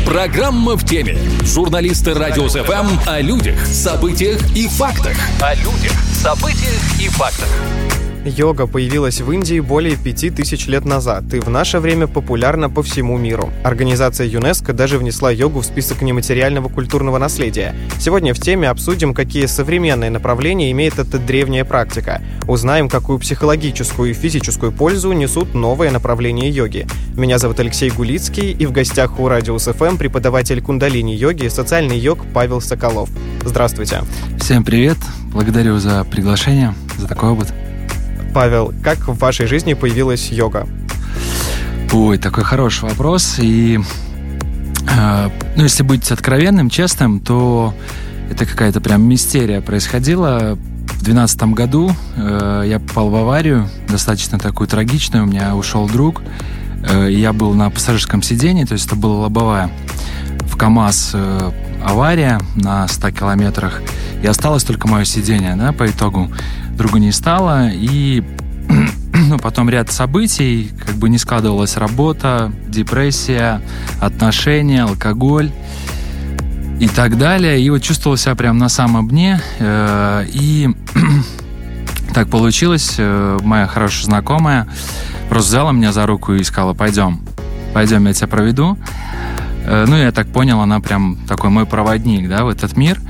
Программа в теме. Журналисты Радио СФМ о людях, событиях и фактах. О людях, событиях и фактах. Йога появилась в Индии более 5000 лет назад и в наше время популярна по всему миру. Организация ЮНЕСКО даже внесла йогу в список нематериального культурного наследия. Сегодня в теме обсудим, какие современные направления имеет эта древняя практика. Узнаем, какую психологическую и физическую пользу несут новые направления йоги. Меня зовут Алексей Гулицкий, и в гостях у Радио СФМ преподаватель кундалини-йоги, социальный йог Павел Соколов. Здравствуйте. Всем привет. Благодарю за приглашение, за такой опыт. Павел, как в вашей жизни появилась йога? Ой, такой хороший вопрос. И, если быть откровенным, честным, то это какая-то прям мистерия происходила. В 2012 году я попал в аварию, достаточно такую трагичную. У меня ушел друг, и я был на пассажирском сидении, то есть это была лобовая. В КамАЗ авария на 100 километрах, и осталось только мое сиденье, да, по итогу. Друга не стало, и потом ряд событий, как бы не складывалась работа, депрессия, отношения, алкоголь и так далее. И вот чувствовал себя прям на самом дне, и так получилось, моя хорошая знакомая просто взяла меня за руку и сказала: пойдем, я тебя проведу. Я так понял, она прям такой мой проводник, да, в этот мир.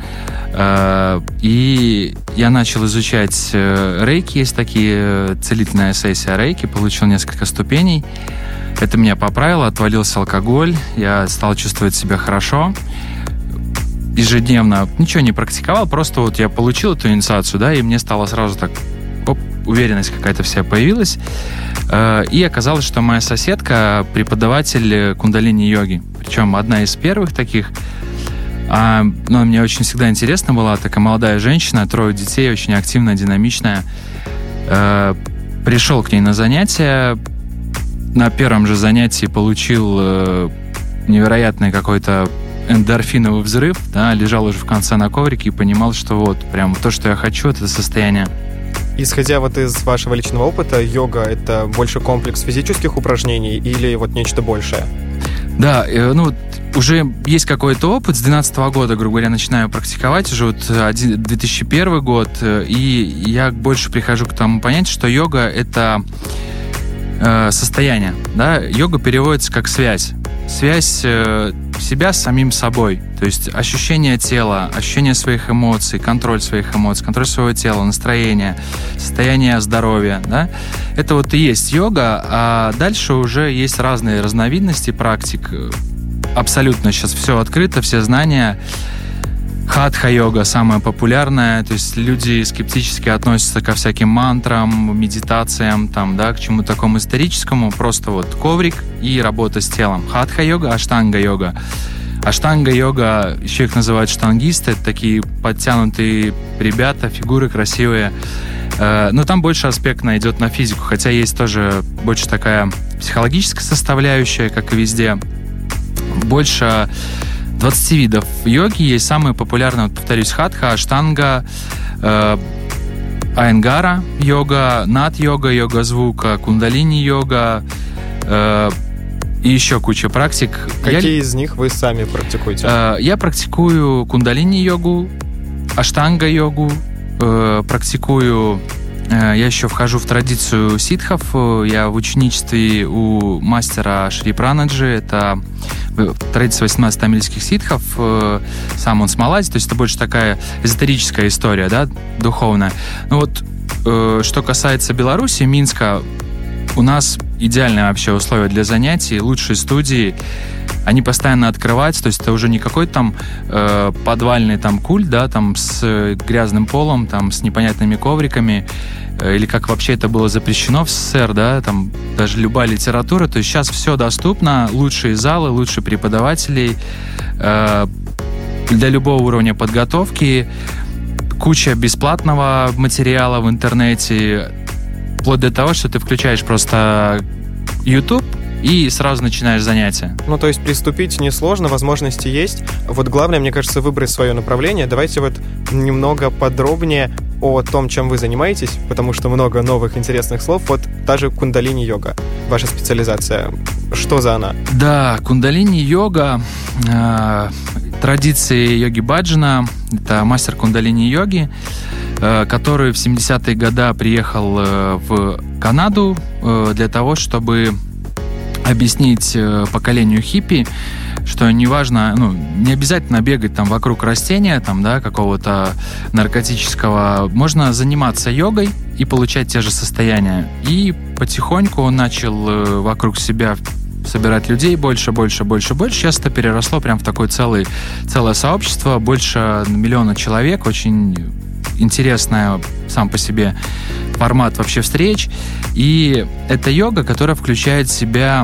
И я начал изучать рейки, есть такие, целительная сессия рейки, получил несколько ступеней. Это меня поправило, отвалился алкоголь, я стал чувствовать себя хорошо. Ежедневно ничего не практиковал, просто вот я получил эту инициацию, да, и мне стало сразу так, уверенность какая-то вся появилась. И оказалось, что моя соседка преподаватель кундалини-йоги, причем одна из первых таких. Мне очень всегда интересно была, такая молодая женщина, 3 детей, очень активная, динамичная. Пришел к ней на занятия. На первом же занятии получил невероятный какой-то эндорфиновый взрыв. Да, лежал уже в конце на коврике и понимал, что вот прям то, что я хочу, это состояние. Исходя вот из вашего личного опыта, йога — это больше комплекс физических упражнений или вот нечто большее? Да, уже есть какой-то опыт. С 2012 года, грубо говоря, начинаю практиковать. Уже вот 2001 год. И я больше прихожу к тому понятию, что йога — это состояние. Да? Йога переводится как связь. Связь себя с самим собой. То есть ощущение тела, ощущение своих эмоций, контроль своих эмоций, контроль своего тела, настроение, состояние здоровья. Да? Это вот и есть йога, а дальше уже есть разные разновидности практик. Абсолютно сейчас все открыто, все знания. Хатха-йога самая популярная, то есть люди скептически относятся ко всяким мантрам, медитациям, к чему-то такому историческому. Просто вот коврик и работа с телом. Хатха-йога, аштанга-йога. Аштанга-йога, еще их называют штангисты, это такие подтянутые ребята, фигуры красивые. Но там больше аспектно идет на физику, хотя есть тоже больше такая психологическая составляющая, как и везде. Больше 20 видов йоги есть. Самые популярные, повторюсь, хатха, аштанга, айенгара йога, нат-йога, йога звука, кундалини-йога и еще куча практик. Какие из них вы сами практикуете? Я практикую кундалини-йогу, аштанга-йогу, практикую... Я еще вхожу в традицию ситхов. Я в ученичестве у мастера Шри Пранаджи. Это традиция 18 тамильских ситхов. Сам он с Малайзии. То есть это больше такая эзотерическая история, да, духовная. Что касается Беларуси, Минска, у нас идеальные вообще условия для занятий, лучшие студии. Они постоянно открываются, то есть это уже не какой-то там подвальный культ, да, с грязным полом, с непонятными ковриками, или как вообще это было запрещено в СССР, да, даже любая литература. То есть сейчас все доступно, лучшие залы, лучшие преподаватели, для любого уровня подготовки, куча бесплатного материала в интернете, вплоть до того, что ты включаешь просто YouTube и сразу начинаешь занятия. То есть приступить несложно, возможности есть. Вот главное, мне кажется, выбрать свое направление. Давайте вот немного подробнее о том, чем вы занимаетесь, потому что много новых интересных слов. Вот та же кундалини-йога, ваша специализация. Что за она? Да, кундалини-йога, традиции йоги Баджана, это мастер кундалини-йоги, который в 70-е годы приехал в Канаду для того, чтобы объяснить поколению хиппи, что неважно, не обязательно бегать там вокруг растения, там, да, какого-то наркотического. Можно заниматься йогой и получать те же состояния. И потихоньку он начал вокруг себя собирать людей больше. Сейчас это переросло прям в такое целое сообщество, больше 1 миллиона человек, очень интересная сам по себе формат вообще встреч. И это йога, которая включает в себя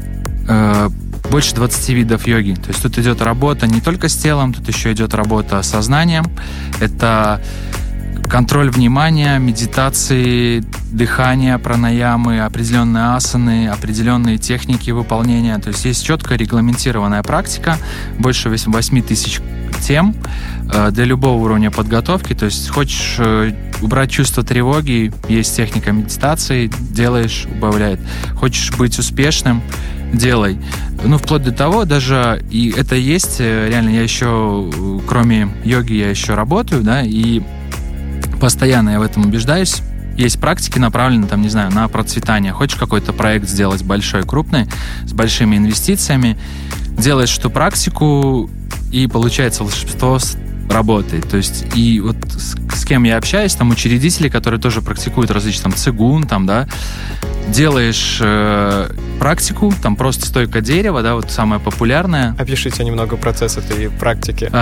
больше 20 видов йоги. То есть тут идет работа не только с телом, тут еще идет работа с сознанием. Это контроль внимания, медитации, дыхание, пранаямы, определенные асаны, определенные техники выполнения. То есть есть четко регламентированная практика, больше 8 тысяч тем для любого уровня подготовки. То есть хочешь убрать чувство тревоги, есть техника медитации, делаешь, убавляет. Хочешь быть успешным, делай. Вплоть до того, даже и это есть, реально, я еще, кроме йоги, я еще работаю, да, и постоянно я в этом убеждаюсь. Есть практики, направленные, там, не знаю, на процветание. Хочешь какой-то проект сделать большой, крупный, с большими инвестициями, делаешь эту практику, и получается волшебство работает. То есть, и вот с кем я общаюсь, там учредители, которые тоже практикуют различные, там, цигун, там, да, делаешь практику, там просто стойка дерева, да, вот самая популярная. Опишите немного процесс этой практики.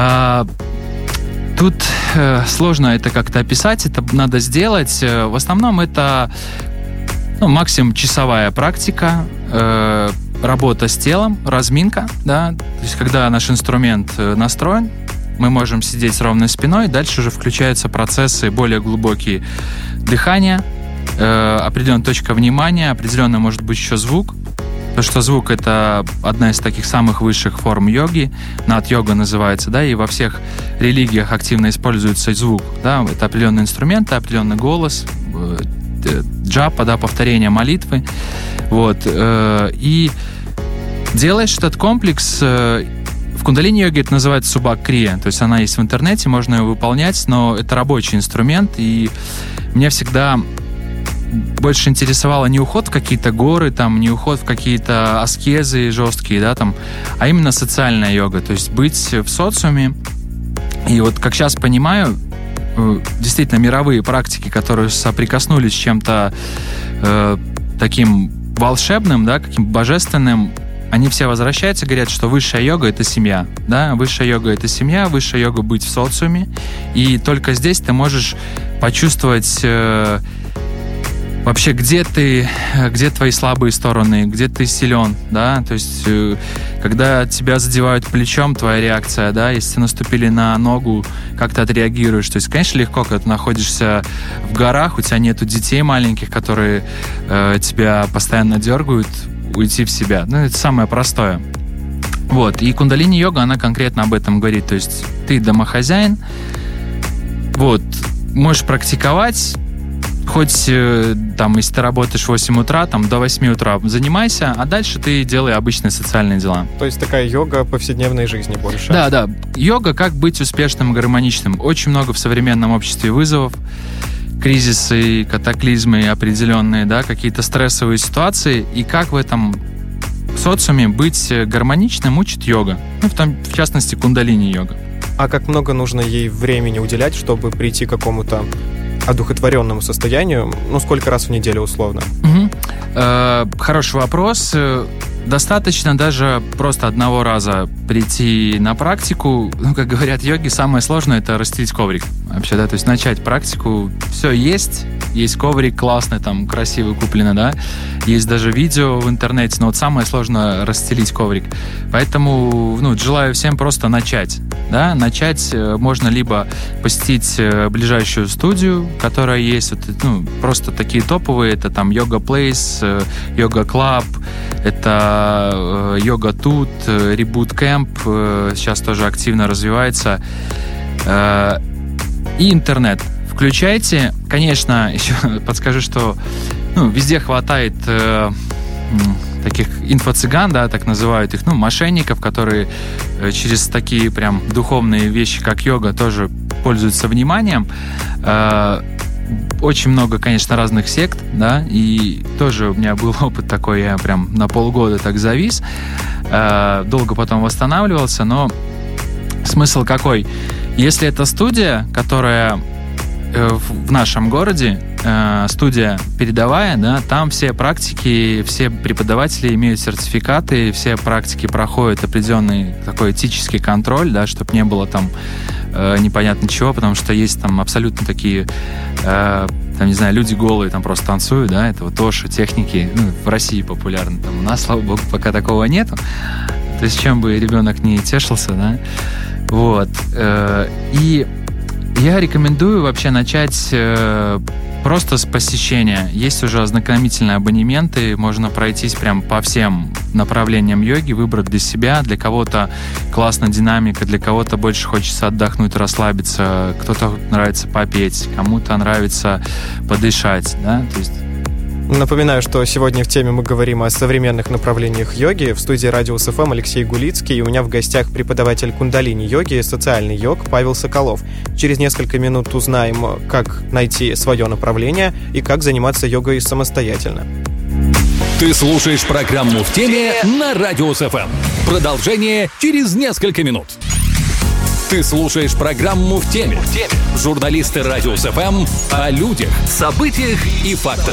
Тут сложно это как-то описать, это надо сделать. В основном это максимум часовая практика, работа с телом, разминка, да, то есть когда наш инструмент настроен, мы можем сидеть с ровной спиной, дальше уже включаются процессы более глубокие. Дыхание, определенная точка внимания, определенный, может быть, еще звук. Потому что звук — это одна из таких самых высших форм йоги, нат-йога называется, да, и во всех религиях активно используется звук, да, это определенные инструменты, определенный голос, джапа, да, повторение молитвы, вот, и делаешь этот комплекс. В кундалини-йоге это называется субак-крия, то есть она есть в интернете, можно ее выполнять, но это рабочий инструмент, и меня всегда больше интересовало не уход в какие-то горы, там, не уход в какие-то аскезы жесткие, да, там, а именно социальная йога, то есть быть в социуме. И вот как сейчас понимаю, действительно мировые практики, которые соприкоснулись с чем-то таким волшебным, да, каким божественным, они все возвращаются и говорят, что высшая йога — это семья, да, высшая йога — это семья, высшая йога — быть в социуме, и только здесь ты можешь почувствовать вообще, где твои слабые стороны, где ты силен, да, то есть когда тебя задевают плечом, твоя реакция, да, если наступили на ногу, как ты отреагируешь, то есть, конечно, легко, когда ты находишься в горах, у тебя нету детей маленьких, которые тебя постоянно дергают, уйти в себя, это самое простое. Вот, и кундалини-йога, она конкретно об этом говорит, то есть ты домохозяин, вот, можешь практиковать, хоть там, если ты работаешь в 8 утра, там, до 8 утра занимайся, а дальше ты делай обычные социальные дела. То есть такая йога повседневной жизни больше. Да. Йога, как быть успешным и гармоничным. Очень много в современном обществе вызовов, кризисы, катаклизмы определенные, да, какие-то стрессовые ситуации, и как в этом социуме быть гармоничным учит йога. В частности, кундалини-йога. А как много нужно ей времени уделять, чтобы прийти к какому-то одухотворенному состоянию? Сколько раз в неделю условно? Хороший вопрос. Достаточно даже просто одного раза прийти на практику. Как говорят йоги, самое сложное — это расстелить коврик. Вообще, да, то есть начать практику. Все есть коврик классный, там, красивый куплено, да. Есть даже видео в интернете, но вот самое сложное — расстелить коврик. Поэтому, желаю всем просто начать. Да? Начать можно либо посетить ближайшую студию, которая есть, просто такие топовые, это там Yoga Place, Yoga Club, это Yoga Тут, Reboot Camp, сейчас тоже активно развивается, и интернет. Включайте. Конечно, еще подскажу, что везде хватает таких инфо-цыган, да, так называют их, мошенников, которые через такие прям духовные вещи, как йога, тоже пользуются вниманием. Очень много, конечно, разных сект, да, и тоже у меня был опыт такой, я прям на полгода так завис, долго потом восстанавливался, но смысл какой? Если это студия, которая в нашем городе, студия передовая, да, там все практики, все преподаватели имеют сертификаты, все практики проходят определенный такой этический контроль, да, чтобы не было там непонятно чего, потому что есть там абсолютно такие, там, не знаю, люди голые там просто танцуют, да, это вот тоже техники, в России популярны, там у нас, слава богу, пока такого нету, то есть чем бы ребенок не тешился, да, вот, и я рекомендую вообще начать просто с посещения. Есть уже ознакомительные абонементы, можно пройтись прям по всем направлениям йоги, выбрать для себя. Для кого-то классная динамика, для кого-то больше хочется отдохнуть, расслабиться, кто-то нравится попеть, кому-то нравится подышать, да, то есть... Напоминаю, что сегодня в теме мы говорим о современных направлениях йоги. В студии Радиус ФМ Алексей Гулицкий, и у меня в гостях преподаватель кундалини-йоги, социальный йог Павел Соколов. Через несколько минут узнаем, как найти свое направление и как заниматься йогой самостоятельно. Ты слушаешь программу «В теме» на Радиус ФМ. Продолжение через несколько минут. Ты слушаешь программу «В теме». Журналисты Радиус ФМ о людях, событиях и фактах.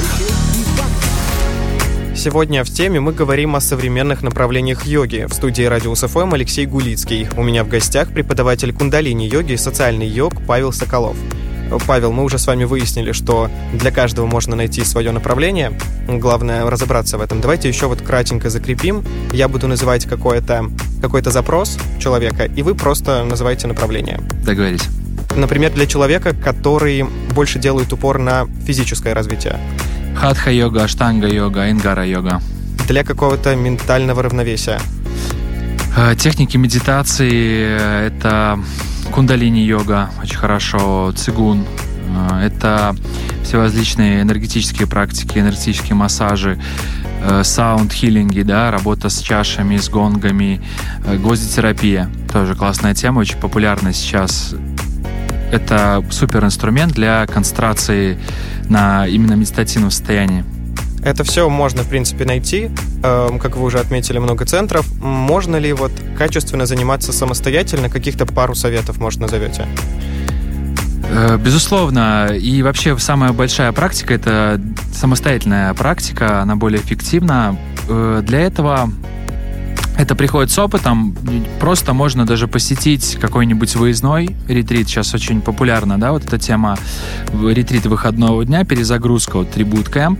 Сегодня в теме мы говорим о современных направлениях йоги. В студии Радиус ФМ Алексей Гулицкий. У меня в гостях преподаватель кундалини-йоги и социальный йог Павел Соколов. Павел, мы уже с вами выяснили, что для каждого можно найти свое направление. Главное разобраться в этом. Давайте еще вот кратенько закрепим. Я буду называть какой-то запрос человека, и вы просто называете направление. Договорились. Например, для человека, который больше делает упор на физическое развитие. Хатха-йога, аштанга-йога, ингара-йога. Для какого-то ментального равновесия. Техники медитации — это кундалини-йога, очень хорошо, цигун. Это все различные энергетические практики, энергетические массажи, саунд-хилинги, да, работа с чашами, с гонгами, гвоздитерапия. Тоже классная тема, очень популярна сейчас. Это супер инструмент для концентрации на именно медитативном состоянии. Это все можно, в принципе, найти. Как вы уже отметили, много центров. Можно ли вот качественно заниматься самостоятельно? Каких-то пару советов, может, назовете? Безусловно. И вообще самая большая практика — это самостоятельная практика. Она более эффективна. Для этого это приходит с опытом. Просто можно даже посетить какой-нибудь выездной ретрит. Сейчас очень популярна, да, вот эта тема ретрита выходного дня, перезагрузка, вот Tribute Camp.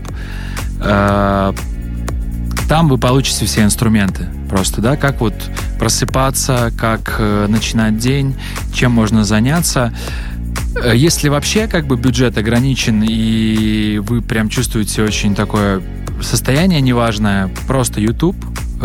Там вы получите все инструменты. Просто, да, как вот просыпаться, как начинать день, чем можно заняться. Если вообще как бы бюджет ограничен и вы прям чувствуете очень такое состояние неважное, просто YouTube.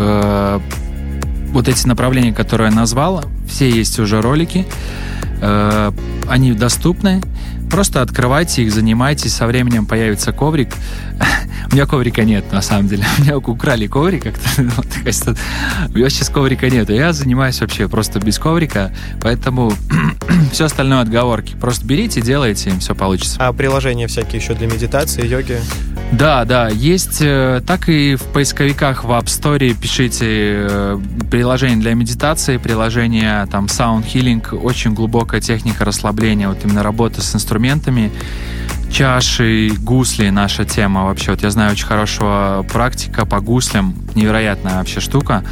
Вот эти направления, которые я назвал, все есть уже ролики, они доступны. Просто открывайте их, занимайтесь, со временем появится коврик. У меня коврика нет, на самом деле. У меня украли коврик как-то. У меня сейчас коврика нет. Я занимаюсь вообще просто без коврика, поэтому все остальное отговорки. Просто берите, делайте, и все получится. А приложения всякие еще для медитации, йоги? Да, есть. Так и в поисковиках в App Store пишите приложение для медитации, приложение там Sound Healing, очень глубокая техника расслабления, вот именно работа с инструментами. Чаши, гусли — наша тема вообще. Вот я знаю очень хорошего практика по гуслям, невероятная вообще штука.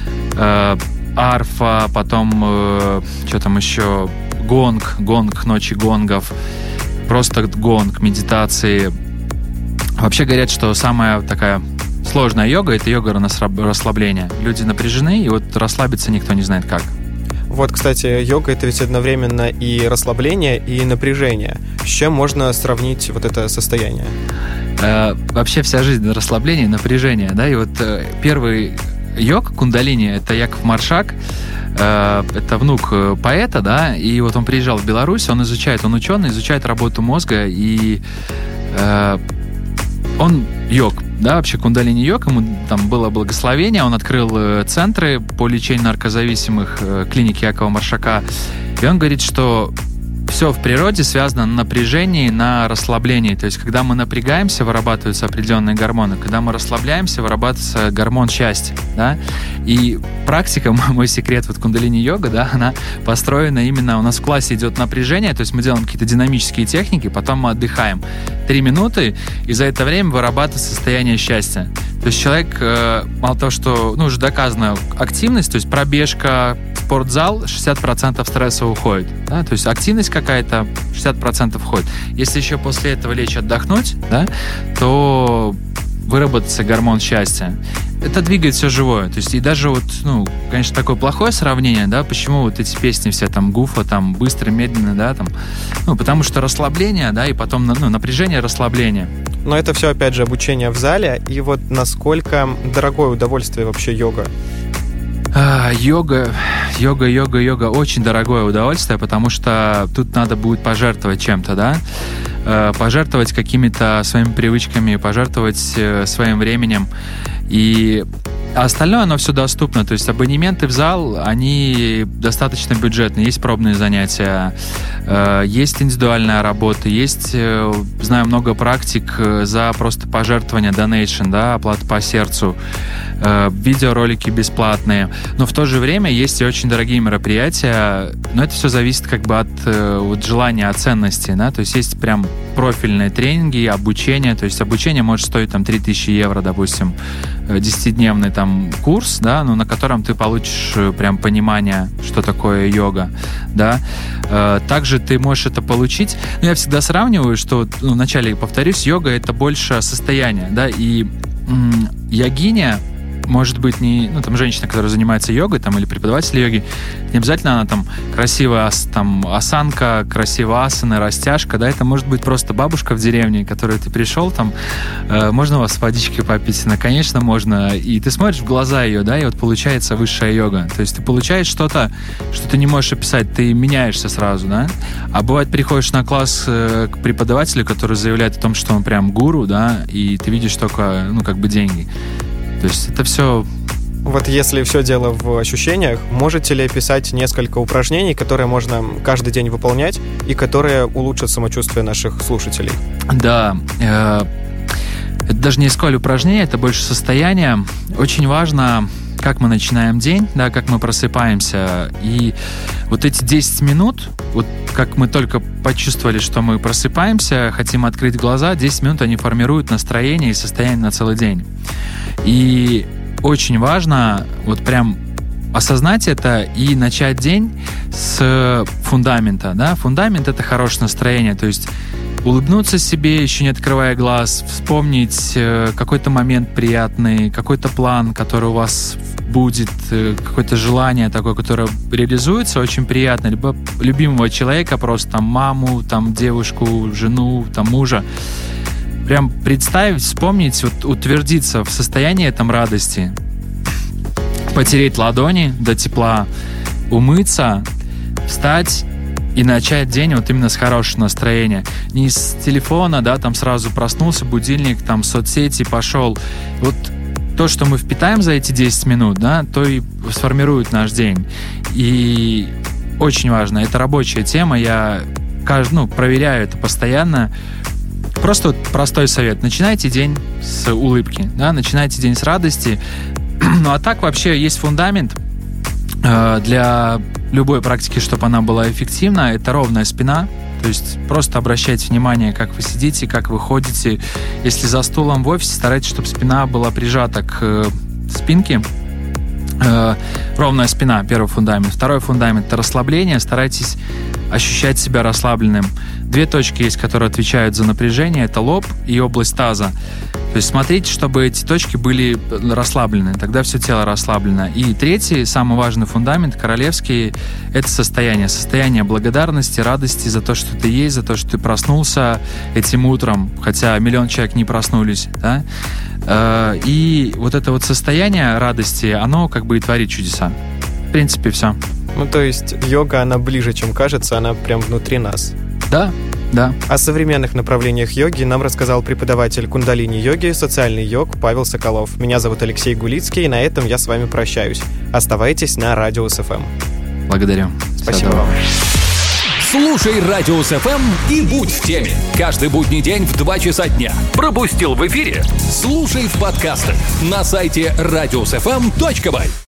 Арфа, потом что там еще, гонг, ночи гонгов, просто гонг, медитации. Вообще говорят, что самая такая сложная йога — это йога расслабления. Люди напряжены, и вот расслабиться никто не знает как. Вот, кстати, йога — это ведь одновременно и расслабление, и напряжение. С чем можно сравнить вот это состояние? Вообще вся жизнь — расслабление и напряжение, да, и вот первый йог, кундалини, это Яков Маршак, это внук поэта, да, и вот он приезжал в Беларусь, он ученый, изучает работу мозга, и он йог, да, вообще кундалини-йог, ему там было благословение, он открыл центры по лечению наркозависимых, клиники Якова Маршака, и он говорит, что все в природе связано на напряжении, на расслаблении. То есть, когда мы напрягаемся, вырабатываются определенные гормоны. Когда мы расслабляемся, вырабатывается гормон счастья. Да? И практика, мой секрет, вот кундалини-йога, да, она построена именно... У нас в классе идет напряжение, то есть мы делаем какие-то динамические техники, потом мы отдыхаем 3 минуты, и за это время вырабатывается состояние счастья. То есть человек, мало того, что, уже доказана активность, то есть пробежка, спортзал, 60% стресса уходит. Да? То есть активность какая-то, 60% уходит. Если еще после этого лечь отдохнуть, да, то выработается гормон счастья. Это двигает все живое. То есть и даже вот, конечно, такое плохое сравнение, да, почему вот эти песни все там гуфа, там быстро, медленно, да, там, потому что расслабление, да, и потом напряжение, расслабление. Но это все, опять же, обучение в зале. И вот насколько дорогое удовольствие вообще йога? Йога очень дорогое удовольствие, потому что тут надо будет пожертвовать чем-то, да, пожертвовать какими-то своими привычками, пожертвовать своим временем, и остальное, оно все доступно. То есть абонементы в зал, они достаточно бюджетные. Есть пробные занятия, есть индивидуальная работа, есть, знаю, много практик за просто пожертвование, donation, да, оплата по сердцу, видеоролики бесплатные. Но в то же время есть и очень дорогие мероприятия, но это все зависит как бы от желания, от ценности, да, то есть есть прям профильные тренинги, обучение, то есть обучение может стоить там 3000 евро, допустим, 10-дневный там курс, да, на котором ты получишь прям понимание, что такое йога, да. Также ты можешь это получить. Я всегда сравниваю, что, вначале повторюсь, йога — это больше состояние, да, и йогиня может быть не, там женщина, которая занимается йогой, там, или преподаватель йоги, не обязательно она там красивая там осанка, красивая асана, растяжка, да, это может быть просто бабушка в деревне, к которой ты пришел, там, можно у вас водички попить? Конечно, можно, и ты смотришь в глаза ее, да, и вот получается высшая йога, то есть ты получаешь что-то, что ты не можешь описать, ты меняешься сразу, да, а бывает приходишь на класс к преподавателю, который заявляет о том, что он прям гуру, да, и ты видишь только, как бы деньги. То есть это все... Вот если все дело в ощущениях, можете ли описать несколько упражнений, которые можно каждый день выполнять и которые улучшат самочувствие наших слушателей? Да, это даже не сколь упражнение, это больше состояние. Очень важно, как мы начинаем день, да, как мы просыпаемся. И вот эти 10 минут, вот как мы только почувствовали, что мы просыпаемся, хотим открыть глаза, 10 минут они формируют настроение и состояние на целый день. И очень важно вот прям осознать это и начать день с фундамента. Да? Фундамент — это хорошее настроение, то есть улыбнуться себе, еще не открывая глаз, вспомнить какой-то момент приятный, какой-то план, который у вас будет, какое-то желание такое, которое реализуется, очень приятно, либо любимого человека, просто там маму, там девушку, жену, там мужа. Прям представить, вспомнить, вот, утвердиться в состоянии этом радости, потереть ладони до тепла, умыться, встать и начать день вот именно с хорошего настроения. Не с телефона, да, там сразу проснулся, будильник, там соцсети, пошел. Вот то, что мы впитаем за эти 10 минут, да, то и сформирует наш день. И очень важно, это рабочая тема, я проверяю это постоянно. Просто вот простой совет. Начинайте день с улыбки, да, начинайте день с радости. Ну а так вообще есть фундамент для любой практики, чтобы она была эффективна. Это ровная спина. То есть просто обращайте внимание, как вы сидите, как вы ходите. Если за стулом в офисе, старайтесь, чтобы спина была прижата к спинке. Ровная спина, первый фундамент. Второй фундамент — это расслабление. Старайтесь ощущать себя расслабленным. 2 точки есть, которые отвечают за напряжение. Это лоб и область таза. То есть смотрите, чтобы эти точки были расслаблены. Тогда все тело расслаблено. И третий, самый важный фундамент, королевский, это состояние. Состояние благодарности, радости за то, что ты есть, за то, что ты проснулся этим утром, хотя миллион человек не проснулись, да? И вот это вот состояние радости, оно как бы и творит чудеса. В принципе, все. Ну, то есть йога, она ближе, чем кажется, она прям внутри нас. Да. О современных направлениях йоги нам рассказал преподаватель кундалини-йоги, социальный йог Павел Соколов. Меня зовут Алексей Гулицкий, и на этом я с вами прощаюсь. Оставайтесь на Радио СФМ. Благодарю. Спасибо вам. Слушай Радио СФМ и будь в теме. Каждый будний день в 2 часа дня. Пропустил в эфире? Слушай в подкастах на сайте radiosfm.by.